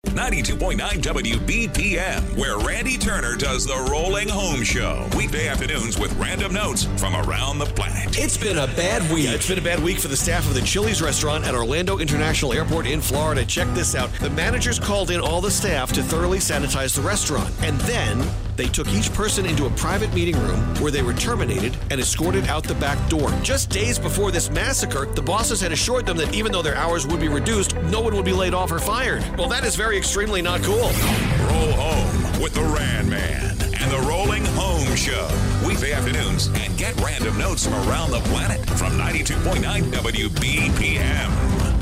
92.9 WBPM, where Randy Turner does the Rolling Home Show. Weekday afternoons with random notes from around the planet. It's been a bad week. Yeah, it's been a bad week for the staff of the Chili's restaurant at Orlando International Airport in Florida. Check this out. The managers called in all the staff to thoroughly sanitize the restaurant. And then they took each person into a private meeting room where they were terminated and escorted out the back door. Just days before this massacre, the bosses had assured them that even though their hours would be reduced, no one would be laid off or fired. Well, that is extremely not cool. Roll home with the Ran Man and the Rolling Home Show. Weekday afternoons, and get random notes from around the planet from 92.9 WBPM.